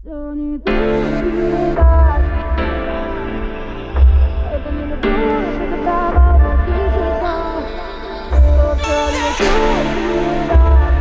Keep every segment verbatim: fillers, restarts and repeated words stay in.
Всё не так, не так. Это не любовь, это право, но ты же знал, что всё не так, не так.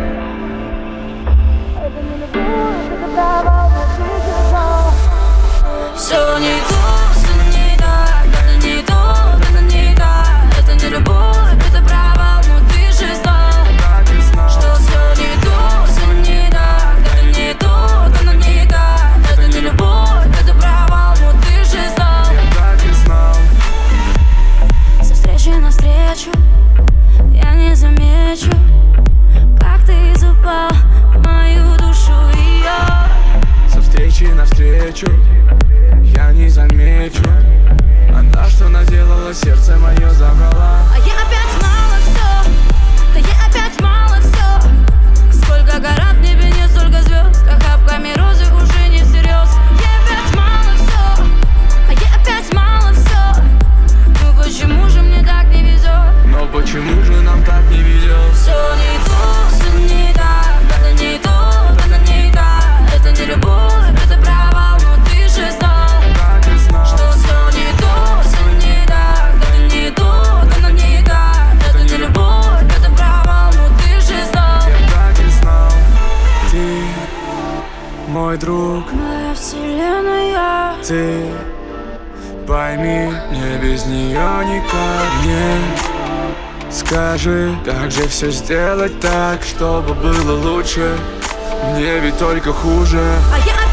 Это не любовь, это право, но ты же знал. Всё не то, всё не так. Это не то, это не так. Это не любовь, это право, но ты же знал, что всё не то, всё не так. Это не то, это не так. Это не любовь, это право, но ты же знал. Я так и знал. Со встречи навстречу я не замечу, как ты запал в мою душу, и я Со встречи навстречу я не замечу. Она что наделала, сердце мое забрала. А я опять мало все, да я опять мало все. Сколько гора в небе, не столько звезд, охапками розы уже не всерьез. Я опять мало все, а я опять мало все. Ну почему же мне так не везет? Но почему же нам так не везет? Все не то, все не так. Это не то, это не так. Это не любовь, это провал, но ты же знал, Так и знал. что все не то, все не так. Это не то, это не так. Это не любовь, это провал, но ты же знал. Я так и знал. Ты мой друг, Моя вселенная. ты пойми, мне без нее никак. Мне скажи, как же все сделать так, чтобы было лучше. Мне ведь только хуже. А я